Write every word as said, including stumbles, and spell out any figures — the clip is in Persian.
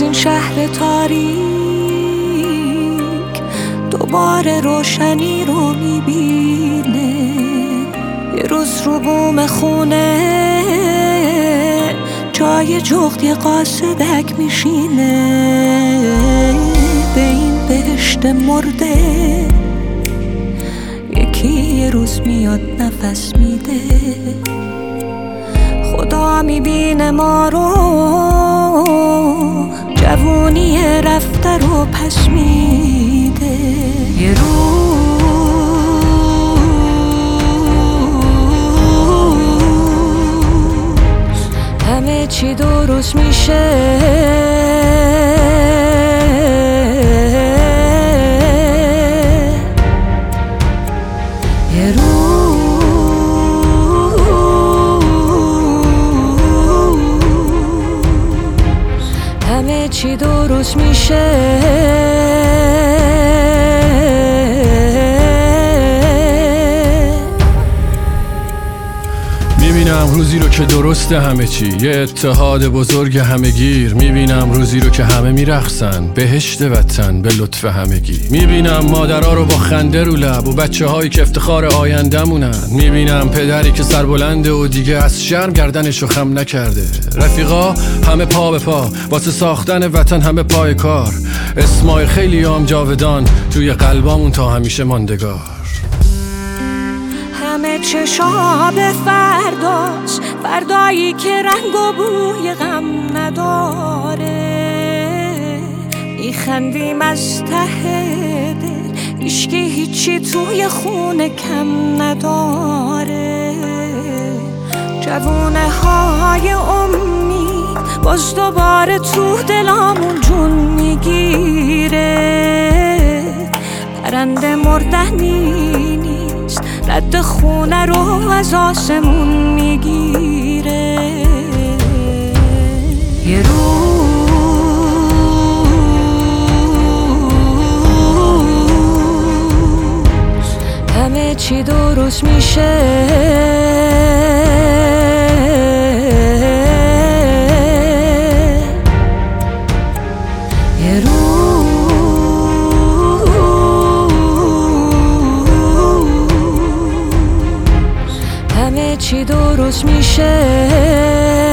از این شهر تاریک دوباره روشنی رو میبینه. یه روز رو بوم خونه جای جغد یه قاصدک میشینه. به این بهشت مرده یکی یه روز میاد نفس میده. خدا میبینه ما رو، جوونی رفته رو پس میده. یه روز همه چی درست میشه. یه روز همه چی درست میشه. میبینم روزی رو که درسته همه چی، یه اتحاد بزرگ همه گیر. میبینم روزی رو که همه میرقصن، بهشت وطن به لطف همگی. میبینم مادرها رو با خنده رو لب و بچه هایی که افتخار آینده مونن. میبینم پدری که سربلنده و دیگه از شرم گردنشو خم نکرده. رفیقا همه پا به پا واسه ساختن وطن، همه پای کار. اسمای خیلی هم جاودان توی قلبامون تا همیشه ماندگار. همه چشا به فرداست، فردایی که رنگ و بوی غم نداره. میخندیم از ته دل، هیچکی هیچی توی خونه کم نداره. جوونه های امید باز دوباره تو دلامون جون میگیره. پرنده مردنی نیست، رد خونه رو از آسمون میگیره. یه روز همه چی درست میشه. یه روز همه چی درست میشه.